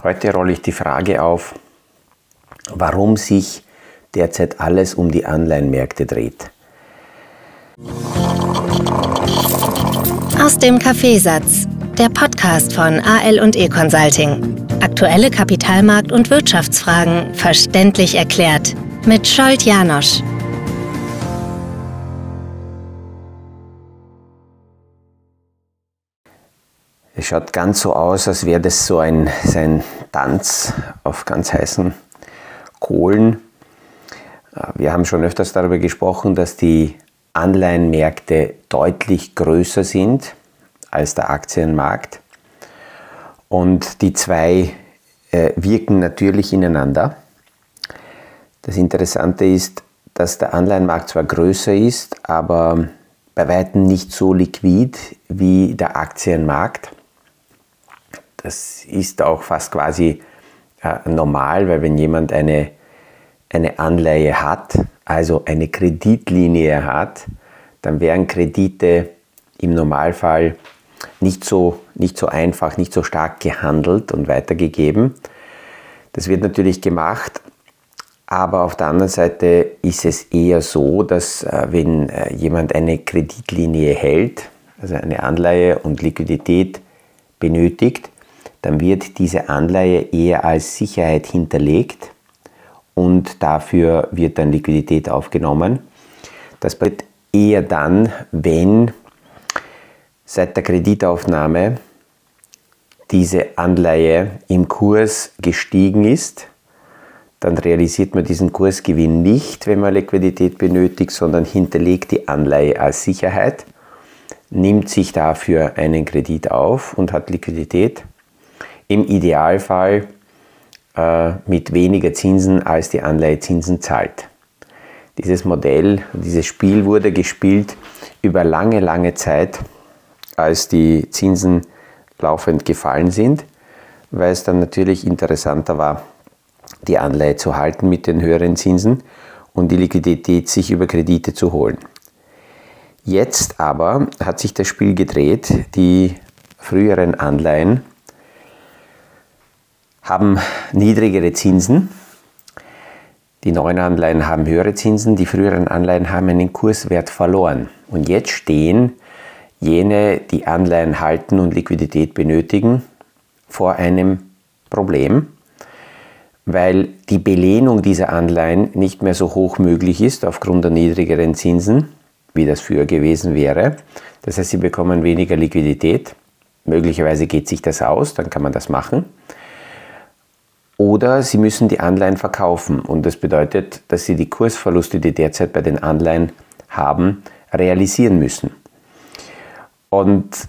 Heute rolle ich die Frage auf, warum sich derzeit alles um die Anleihenmärkte dreht. Aus dem Kaffeesatz, der Podcast von AL&E Consulting. Aktuelle Kapitalmarkt- und Wirtschaftsfragen verständlich erklärt mit Scholt Janosch. Es schaut ganz so aus, als wäre das so ein Tanz auf ganz heißen Kohlen. Wir haben schon öfters darüber gesprochen, dass die Anleihenmärkte deutlich größer sind als der Aktienmarkt. Und die zwei wirken natürlich ineinander. Das Interessante ist, dass der Anleihenmarkt zwar größer ist, aber bei weitem nicht so liquid wie der Aktienmarkt. Das ist auch fast quasi normal, weil wenn jemand eine Anleihe hat, also eine Kreditlinie hat, dann werden Kredite im Normalfall nicht so einfach, nicht so stark gehandelt und weitergegeben. Das wird natürlich gemacht, aber auf der anderen Seite ist es eher so, dass wenn jemand eine Kreditlinie hält, also eine Anleihe und Liquidität benötigt, dann wird diese Anleihe eher als Sicherheit hinterlegt und dafür wird dann Liquidität aufgenommen. Das passiert eher dann, wenn seit der Kreditaufnahme diese Anleihe im Kurs gestiegen ist. Dann realisiert man diesen Kursgewinn nicht, wenn man Liquidität benötigt, sondern hinterlegt die Anleihe als Sicherheit, nimmt sich dafür einen Kredit auf und hat Liquidität. Im Idealfall mit weniger Zinsen, als die Anleihe Zinsen zahlt. Dieses Modell, dieses Spiel wurde gespielt über lange Zeit, als die Zinsen laufend gefallen sind, weil es dann natürlich interessanter war, die Anleihe zu halten mit den höheren Zinsen und die Liquidität sich über Kredite zu holen. Jetzt aber hat sich das Spiel gedreht. Die früheren Anleihen haben niedrigere Zinsen, die neuen Anleihen haben höhere Zinsen, die früheren Anleihen haben einen Kurswert verloren. Und jetzt stehen jene, die Anleihen halten und Liquidität benötigen, vor einem Problem, weil die Belehnung dieser Anleihen nicht mehr so hoch möglich ist aufgrund der niedrigeren Zinsen, wie das früher gewesen wäre. Das heißt, sie bekommen weniger Liquidität. Möglicherweise geht sich das aus, dann kann man das machen. Oder sie müssen die Anleihen verkaufen und das bedeutet, dass sie die Kursverluste, die derzeit bei den Anleihen haben, realisieren müssen. Und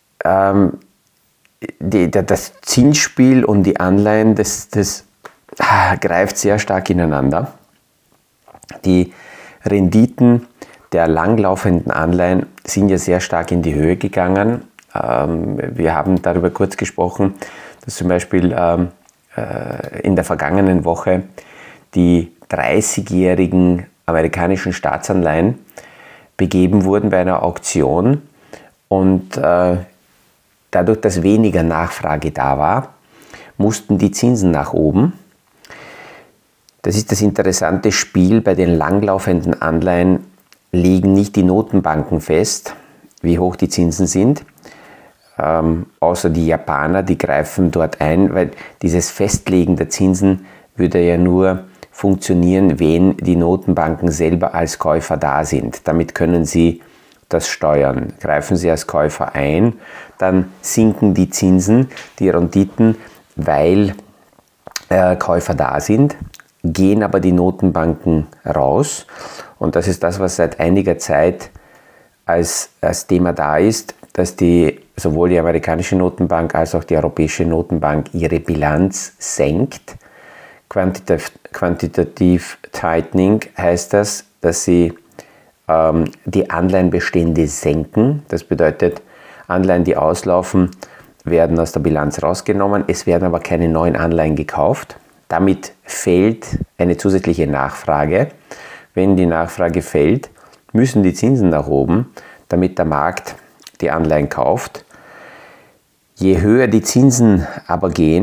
das Zinsspiel und die Anleihen, das greift sehr stark ineinander. Die Renditen der langlaufenden Anleihen sind ja sehr stark in die Höhe gegangen. Wir haben darüber kurz gesprochen, dass zum Beispiel in der vergangenen Woche die 30-jährigen amerikanischen Staatsanleihen begeben wurden bei einer Auktion und dadurch, dass weniger Nachfrage da war, mussten die Zinsen nach oben. Das ist das interessante Spiel. Bei den langlaufenden Anleihen legen nicht die Notenbanken fest, wie hoch die Zinsen sind. Außer die Japaner, die greifen dort ein, weil dieses Festlegen der Zinsen würde ja nur funktionieren, wenn die Notenbanken selber als Käufer da sind. Damit können sie das steuern. Greifen sie als Käufer ein, dann sinken die Zinsen, die Renditen, weil Käufer da sind, gehen aber die Notenbanken raus. Und das ist das, was seit einiger Zeit als Thema da ist, dass sowohl die amerikanische Notenbank als auch die europäische Notenbank ihre Bilanz senkt. Quantitative Tightening heißt das, dass sie die Anleihenbestände senken. Das bedeutet, Anleihen, die auslaufen, werden aus der Bilanz rausgenommen. Es werden aber keine neuen Anleihen gekauft. Damit fällt eine zusätzliche Nachfrage. Wenn die Nachfrage fällt, müssen die Zinsen nach oben, damit der Markt die Anleihen kauft. Je höher die Zinsen aber gehen,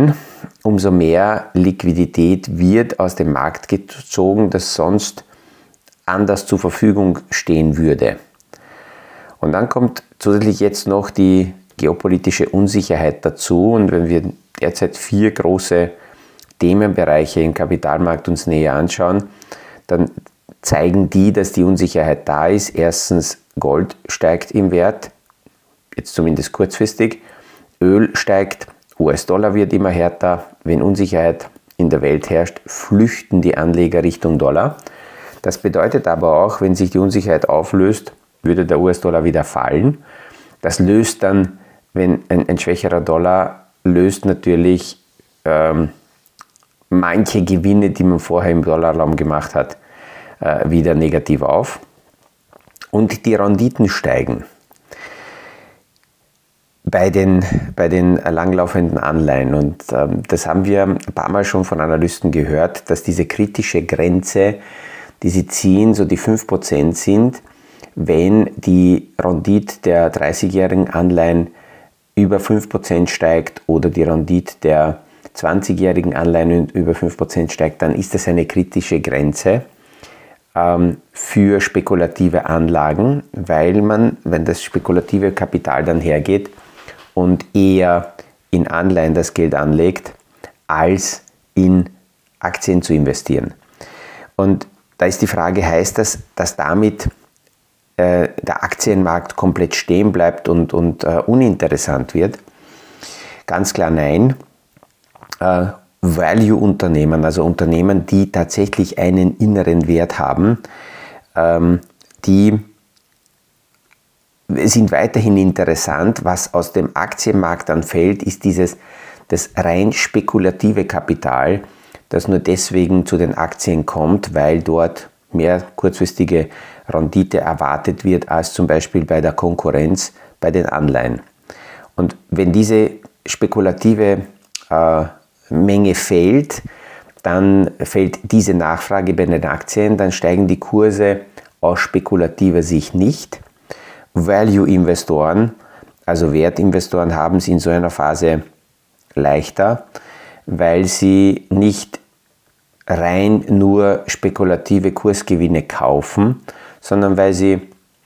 umso mehr Liquidität wird aus dem Markt gezogen, das sonst anders zur Verfügung stehen würde. Und dann kommt zusätzlich jetzt noch die geopolitische Unsicherheit dazu. Und wenn wir derzeit 4 große Themenbereiche im Kapitalmarkt uns näher anschauen, dann zeigen die, dass die Unsicherheit da ist. Erstens, Gold steigt im Wert, jetzt zumindest kurzfristig. Öl steigt, US-Dollar wird immer härter. Wenn Unsicherheit in der Welt herrscht, flüchten die Anleger Richtung Dollar. Das bedeutet aber auch, wenn sich die Unsicherheit auflöst, würde der US-Dollar wieder fallen. Das löst dann, wenn ein schwächerer Dollar löst natürlich manche Gewinne, die man vorher im Dollarraum gemacht hat, wieder negativ auf. Und die Renditen steigen. Bei den langlaufenden Anleihen. Und das haben wir ein paar Mal schon von Analysten gehört, dass diese kritische Grenze, die sie ziehen, so die 5% sind, wenn die Rendite der 30-jährigen Anleihen über 5% steigt oder die Rendite der 20-jährigen Anleihen über 5% steigt, dann ist das eine kritische Grenze für spekulative Anlagen, weil man, wenn das spekulative Kapital dann hergeht und eher in Anleihen das Geld anlegt, als in Aktien zu investieren. Und da ist die Frage, heißt das, dass damit der Aktienmarkt komplett stehen bleibt und uninteressant wird? Ganz klar nein. Value-Unternehmen, also Unternehmen, die tatsächlich einen inneren Wert haben, die sind weiterhin interessant. Was aus dem Aktienmarkt dann fällt, ist das rein spekulative Kapital, das nur deswegen zu den Aktien kommt, weil dort mehr kurzfristige Rendite erwartet wird als zum Beispiel bei der Konkurrenz bei den Anleihen. Und wenn diese spekulative Menge fällt, dann fällt diese Nachfrage bei den Aktien, dann steigen die Kurse aus spekulativer Sicht nicht. Value-Investoren, also Wertinvestoren, haben es in so einer Phase leichter, weil sie nicht rein nur spekulative Kursgewinne kaufen, sondern weil sie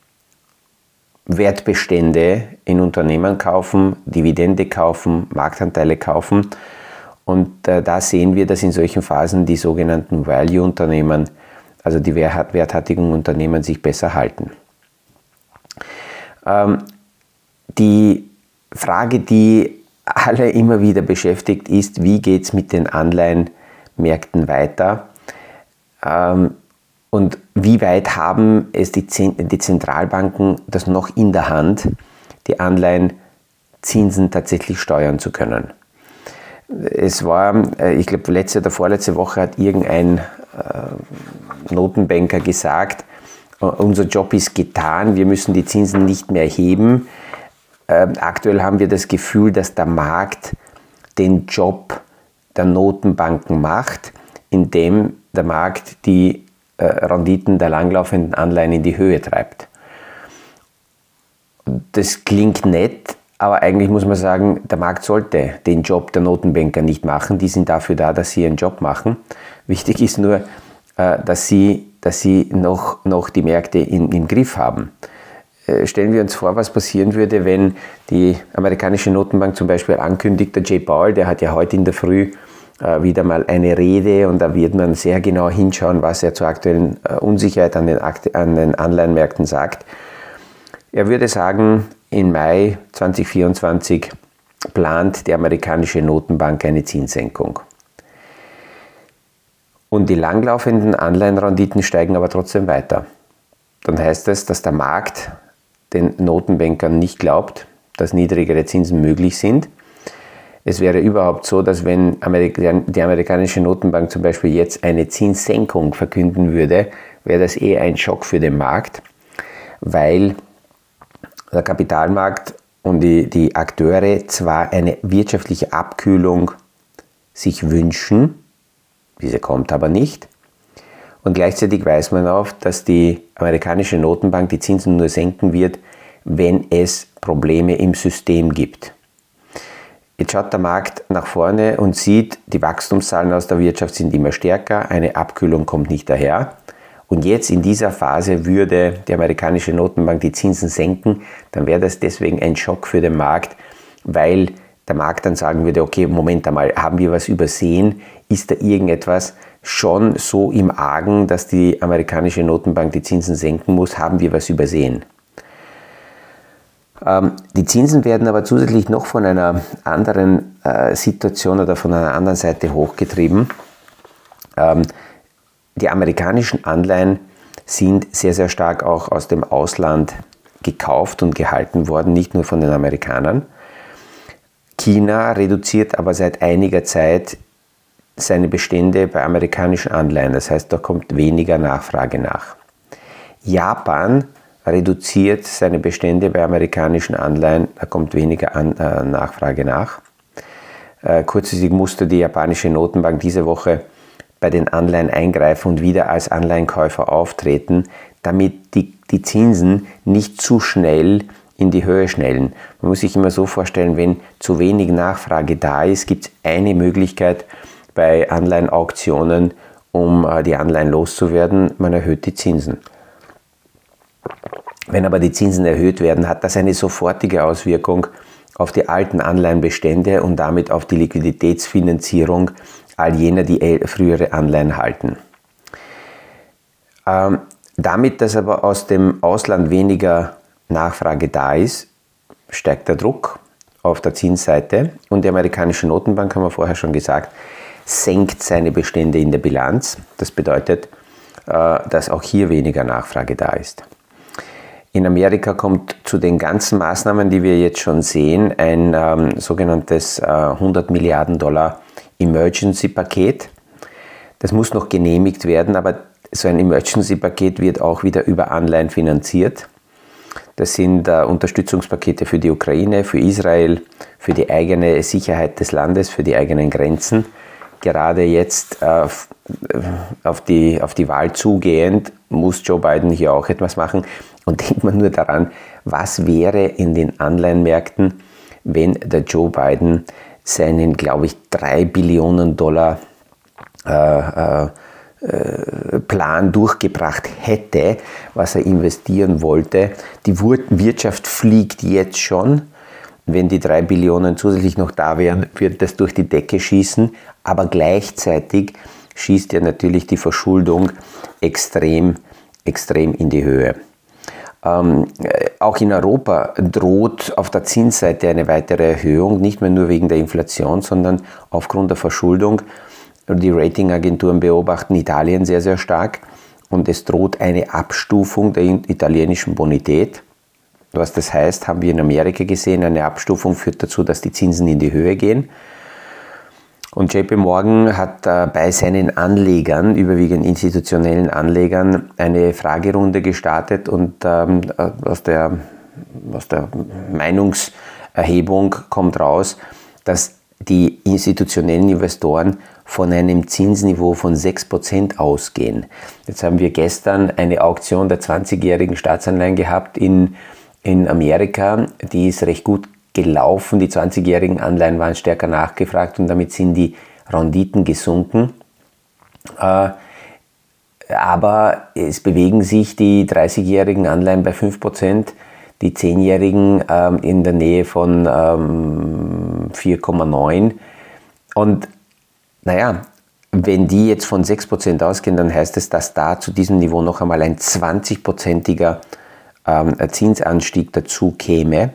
Wertbestände in Unternehmen kaufen, Dividende kaufen, Marktanteile kaufen. Und da sehen wir, dass in solchen Phasen die sogenannten Value-Unternehmen, also die werthaltigen Unternehmen, sich besser halten. Die Frage, die alle immer wieder beschäftigt, ist, wie geht es mit den Anleihenmärkten weiter? Und wie weit haben es die Zentralbanken das noch in der Hand, die Anleihenzinsen tatsächlich steuern zu können? Es war, ich glaube, letzte oder vorletzte Woche hat irgendein Notenbanker gesagt, unser Job ist getan, wir müssen die Zinsen nicht mehr heben. Aktuell haben wir das Gefühl, dass der Markt den Job der Notenbanken macht, indem der Markt die Renditen der langlaufenden Anleihen in die Höhe treibt. Das klingt nett, aber eigentlich muss man sagen, der Markt sollte den Job der Notenbanker nicht machen. Die sind dafür da, dass sie ihren Job machen. Wichtig ist nur, dass sie noch die Märkte im Griff haben. Stellen wir uns vor, was passieren würde, wenn die amerikanische Notenbank zum Beispiel ankündigt, der Jay Powell, der hat ja heute in der Früh wieder mal eine Rede und da wird man sehr genau hinschauen, was er zur aktuellen Unsicherheit an den Anleihenmärkten sagt. Er würde sagen, im Mai 2024 plant die amerikanische Notenbank eine Zinssenkung. Und die langlaufenden Anleihenrenditen steigen aber trotzdem weiter. Dann heißt das, dass der Markt den Notenbankern nicht glaubt, dass niedrigere Zinsen möglich sind. Es wäre überhaupt so, dass wenn die amerikanische Notenbank zum Beispiel jetzt eine Zinssenkung verkünden würde, wäre das ein Schock für den Markt, weil der Kapitalmarkt und die Akteure zwar eine wirtschaftliche Abkühlung sich wünschen, diese kommt aber nicht, und gleichzeitig weiß man auch, dass die amerikanische Notenbank die Zinsen nur senken wird, wenn es Probleme im System gibt. Jetzt schaut der Markt nach vorne und sieht, die Wachstumszahlen aus der Wirtschaft sind immer stärker, eine Abkühlung kommt nicht daher. Und jetzt in dieser Phase würde die amerikanische Notenbank die Zinsen senken, dann wäre das deswegen ein Schock für den Markt, weil der Markt dann sagen würde, okay, Moment einmal, haben wir was übersehen? Ist da irgendetwas schon so im Argen, dass die amerikanische Notenbank die Zinsen senken muss? Haben wir was übersehen? Die Zinsen werden aber zusätzlich noch von einer anderen Situation oder von einer anderen Seite hochgetrieben. Die amerikanischen Anleihen sind sehr, sehr stark auch aus dem Ausland gekauft und gehalten worden, nicht nur von den Amerikanern. China reduziert aber seit einiger Zeit seine Bestände bei amerikanischen Anleihen, das heißt, da kommt weniger Nachfrage nach. Japan reduziert seine Bestände bei amerikanischen Anleihen, da kommt weniger Nachfrage nach. Kurzfristig musste die japanische Notenbank diese Woche bei den Anleihen eingreifen und wieder als Anleihenkäufer auftreten, damit die Zinsen nicht zu schnell in die Höhe schnellen. Man muss sich immer so vorstellen, wenn zu wenig Nachfrage da ist, gibt es eine Möglichkeit bei Anleihenauktionen, um die Anleihen loszuwerden, man erhöht die Zinsen. Wenn aber die Zinsen erhöht werden, hat das eine sofortige Auswirkung auf die alten Anleihenbestände und damit auf die Liquiditätsfinanzierung all jener, die frühere Anleihen halten. Damit, dass aber aus dem Ausland weniger Nachfrage da ist, steigt der Druck auf der Zinsseite und die amerikanische Notenbank, haben wir vorher schon gesagt, senkt seine Bestände in der Bilanz. Das bedeutet, dass auch hier weniger Nachfrage da ist. In Amerika kommt zu den ganzen Maßnahmen, die wir jetzt schon sehen, ein sogenanntes 100 Milliarden Dollar Emergency-Paket. Das muss noch genehmigt werden, aber so ein Emergency-Paket wird auch wieder über Anleihen finanziert. Das sind Unterstützungspakete für die Ukraine, für Israel, für die eigene Sicherheit des Landes, für die eigenen Grenzen. Gerade jetzt auf die Wahl zugehend muss Joe Biden hier auch etwas machen. Und denkt man nur daran, was wäre in den Anleihenmärkten, wenn der Joe Biden seinen, glaube ich, 3 Billionen Dollar Plan durchgebracht hätte, was er investieren wollte. Die Wirtschaft fliegt jetzt schon. Wenn die 3 Billionen zusätzlich noch da wären, wird das durch die Decke schießen. Aber gleichzeitig schießt ja natürlich die Verschuldung extrem in die Höhe. Auch in Europa droht auf der Zinsseite eine weitere Erhöhung, nicht mehr nur wegen der Inflation, sondern aufgrund der Verschuldung. Die Ratingagenturen beobachten Italien sehr, sehr stark und es droht eine Abstufung der italienischen Bonität. Was das heißt, haben wir in Amerika gesehen. Eine Abstufung führt dazu, dass die Zinsen in die Höhe gehen. Und JP Morgan hat bei seinen Anlegern, überwiegend institutionellen Anlegern, eine Fragerunde gestartet und aus der Meinungserhebung kommt raus, dass die institutionellen Investoren von einem Zinsniveau von 6% ausgehen. Jetzt haben wir gestern eine Auktion der 20-jährigen Staatsanleihen gehabt in Amerika, die ist recht gut gelaufen. Die 20-jährigen Anleihen waren stärker nachgefragt und damit sind die Renditen gesunken. Aber es bewegen sich die 30-jährigen Anleihen bei 5%, die 10-jährigen in der Nähe von 4,9%. Und naja, wenn die jetzt von 6% ausgehen, dann heißt es, dass da zu diesem Niveau noch einmal ein 20%iger Zinsanstieg dazu käme.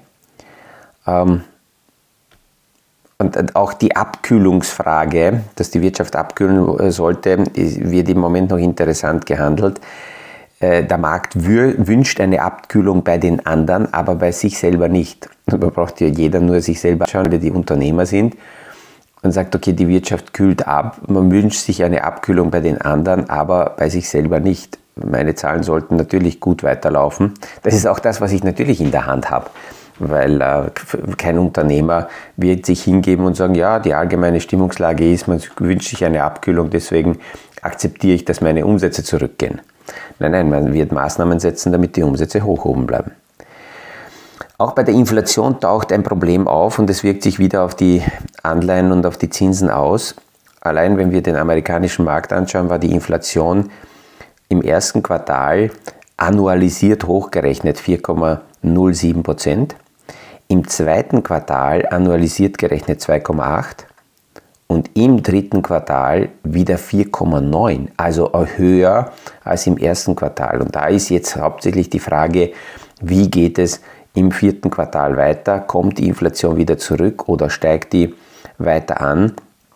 Und auch die Abkühlungsfrage, dass die Wirtschaft abkühlen sollte, wird im Moment noch interessant gehandelt. Der Markt wünscht eine Abkühlung bei den anderen, aber bei sich selber nicht. Und man braucht ja jeder nur sich selber anschauen, die Unternehmer sind und sagt, okay, die Wirtschaft kühlt ab. Man wünscht sich eine Abkühlung bei den anderen, aber bei sich selber nicht. Meine Zahlen sollten natürlich gut weiterlaufen. Das ist auch das, was ich natürlich in der Hand habe. Weil kein Unternehmer wird sich hingeben und sagen, ja, die allgemeine Stimmungslage ist, man wünscht sich eine Abkühlung, deswegen akzeptiere ich, dass meine Umsätze zurückgehen. Nein, man wird Maßnahmen setzen, damit die Umsätze hoch oben bleiben. Auch bei der Inflation taucht ein Problem auf und es wirkt sich wieder auf die Anleihen und auf die Zinsen aus. Allein wenn wir den amerikanischen Markt anschauen, war die Inflation im ersten Quartal annualisiert hochgerechnet 4,07%, im zweiten Quartal annualisiert gerechnet 2,8% und im dritten Quartal wieder 4,9%, also höher als im ersten Quartal. Und da ist jetzt hauptsächlich die Frage, wie geht es im vierten Quartal weiter? Kommt die Inflation wieder zurück oder steigt die weiter an?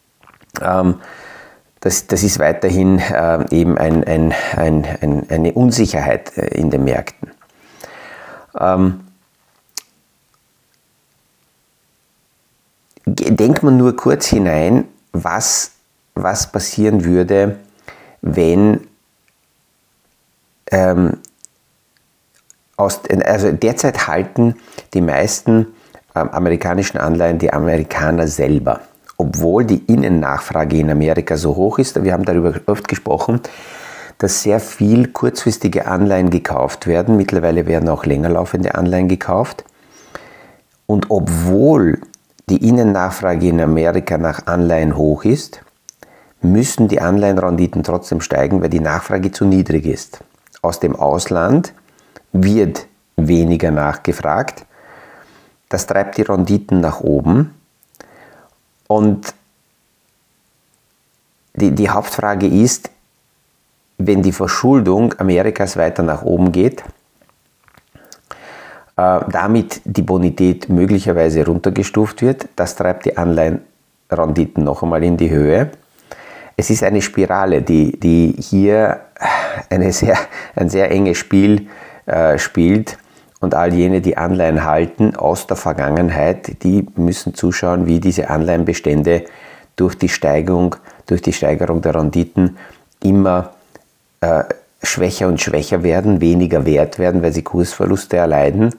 Das ist weiterhin eben eine Unsicherheit in den Märkten. Denkt man nur kurz hinein, was passieren würde, wenn also derzeit halten die meisten amerikanischen Anleihen die Amerikaner selber, obwohl die Innennachfrage in Amerika so hoch ist. Wir haben darüber oft gesprochen, dass sehr viel kurzfristige Anleihen gekauft werden. Mittlerweile werden auch länger laufende Anleihen gekauft. Und obwohl die Innennachfrage in Amerika nach Anleihen hoch ist, müssen die Anleihenrenditen trotzdem steigen, weil die Nachfrage zu niedrig ist. Aus dem Ausland wird weniger nachgefragt. Das treibt die Renditen nach oben. Und die Hauptfrage ist, wenn die Verschuldung Amerikas weiter nach oben geht, damit die Bonität möglicherweise runtergestuft wird, das treibt die Anleihenrenditen noch einmal in die Höhe. Es ist eine Spirale, die hier ein sehr enges Spiel spielt, und all jene, die Anleihen halten aus der Vergangenheit, die müssen zuschauen, wie diese Anleihenbestände durch die Steigerung der Renditen immer schwächer und schwächer werden, weniger wert werden, weil sie Kursverluste erleiden.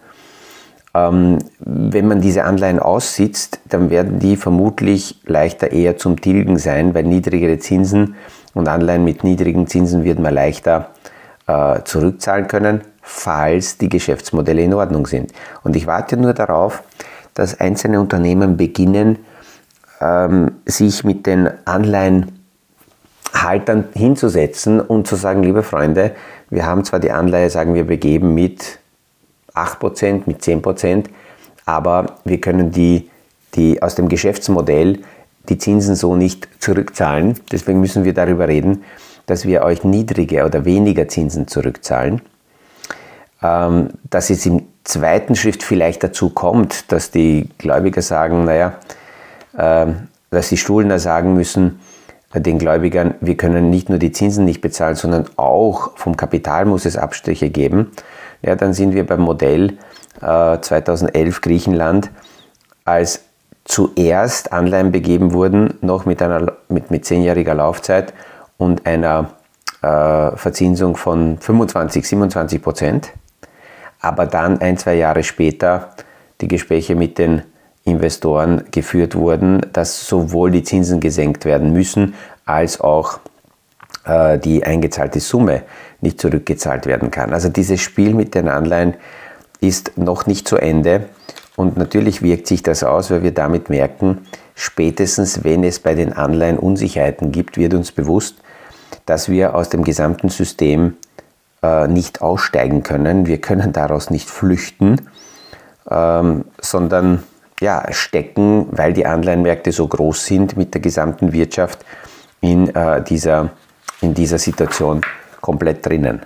Wenn man diese Anleihen aussitzt, dann werden die vermutlich leichter eher zum Tilgen sein, weil niedrigere Zinsen und Anleihen mit niedrigen Zinsen wird man leichter zurückzahlen können, falls die Geschäftsmodelle in Ordnung sind. Und ich warte nur darauf, dass einzelne Unternehmen beginnen, sich mit den Anleihenhaltern hinzusetzen und zu sagen, liebe Freunde, wir haben zwar die Anleihe, sagen wir, begeben mit 8%, mit 10%, aber wir können die aus dem Geschäftsmodell die Zinsen so nicht zurückzahlen. Deswegen müssen wir darüber reden, dass wir euch niedrige oder weniger Zinsen zurückzahlen. Dass es im zweiten Schritt vielleicht dazu kommt, dass die Gläubiger sagen, dass die Schuldner sagen müssen, den Gläubigern, wir können nicht nur die Zinsen nicht bezahlen, sondern auch vom Kapital muss es Abstriche geben. Ja, dann sind wir beim Modell 2011 Griechenland, als zuerst Anleihen begeben wurden, noch mit 10-jähriger Laufzeit und einer Verzinsung von 25-27%, aber dann 1-2 Jahre später die Gespräche mit den Investoren geführt wurden, dass sowohl die Zinsen gesenkt werden müssen, als auch die eingezahlte Summe nicht zurückgezahlt werden kann. Also dieses Spiel mit den Anleihen ist noch nicht zu Ende und natürlich wirkt sich das aus, weil wir damit merken, spätestens wenn es bei den Anleihen Unsicherheiten gibt, wird uns bewusst, dass wir aus dem gesamten System nicht aussteigen können. Wir können daraus nicht flüchten, sondern stecken, weil die Anleihenmärkte so groß sind, mit der gesamten Wirtschaft in dieser Situation komplett drinnen.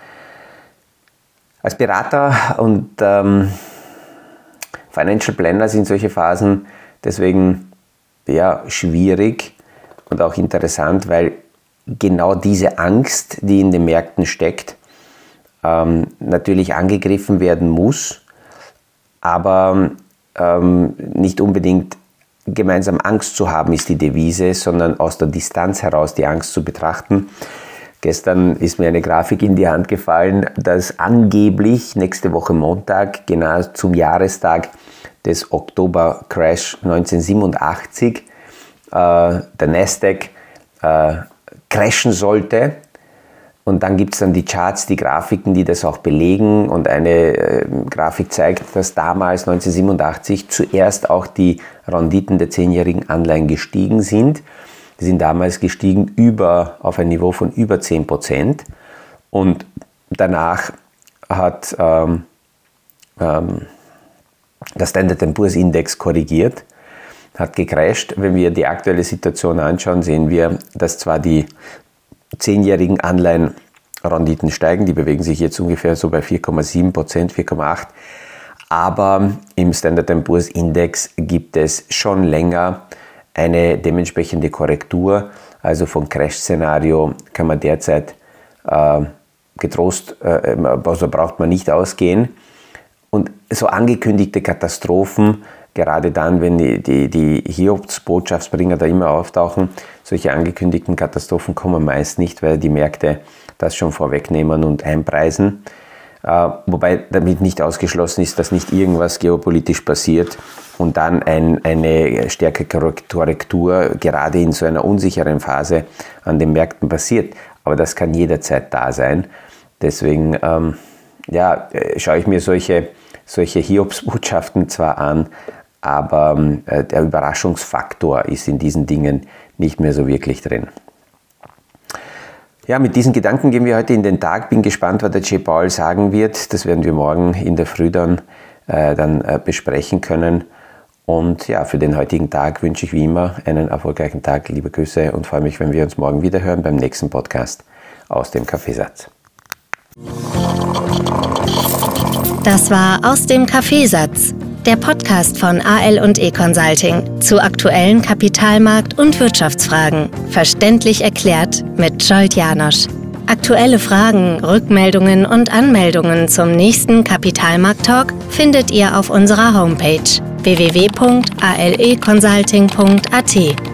Als Berater und Financial Planner sind solche Phasen deswegen schwierig und auch interessant, weil genau diese Angst, die in den Märkten steckt, natürlich angegriffen werden muss, aber nicht unbedingt gemeinsam Angst zu haben ist die Devise, sondern aus der Distanz heraus die Angst zu betrachten. Gestern ist mir eine Grafik in die Hand gefallen, dass angeblich nächste Woche Montag, genau zum Jahrestag des Oktober-Crash 1987, der Nasdaq crashen sollte. Und dann gibt es dann die Charts, die Grafiken, die das auch belegen. Und eine Grafik zeigt, dass damals 1987 zuerst auch die Renditen der 10-jährigen Anleihen gestiegen sind. Die sind damals gestiegen auf ein Niveau von über 10%. Und danach hat der Standard & Poor's Index korrigiert, hat gecrasht. Wenn wir die aktuelle Situation anschauen, sehen wir, dass zwar die 10-jährigen Anleihenrenditen steigen, die bewegen sich jetzt ungefähr so bei 4,7%, 4,8%, aber im Standard & Poor's Index gibt es schon länger eine dementsprechende Korrektur. Also vom Crash-Szenario kann man derzeit getrost, also braucht man nicht ausgehen. Und so angekündigte Katastrophen, gerade dann, wenn die Hiobs-Botschaftsbringer da immer auftauchen, solche angekündigten Katastrophen kommen meist nicht, weil die Märkte das schon vorwegnehmen und einpreisen. Wobei damit nicht ausgeschlossen ist, dass nicht irgendwas geopolitisch passiert und dann eine stärkere Korrektur gerade in so einer unsicheren Phase an den Märkten passiert. Aber das kann jederzeit da sein. Deswegen schaue ich mir solche Hiobsbotschaften zwar an, aber der Überraschungsfaktor ist in diesen Dingen nicht mehr so wirklich drin. Ja, mit diesen Gedanken gehen wir heute in den Tag. Bin gespannt, was der Jay Powell sagen wird. Das werden wir morgen in der Früh dann besprechen können. Und ja, für den heutigen Tag wünsche ich wie immer einen erfolgreichen Tag. Liebe Grüße und freue mich, wenn wir uns morgen wieder hören beim nächsten Podcast aus dem Kaffeesatz. Das war Aus dem Kaffeesatz, der Podcast von AL&E Consulting zu aktuellen Kapitalmarkt- und Wirtschaftsfragen. Verständlich erklärt mit Zsolt János. Aktuelle Fragen, Rückmeldungen und Anmeldungen zum nächsten Kapitalmarkt-Talk findet ihr auf unserer Homepage www.aleconsulting.at.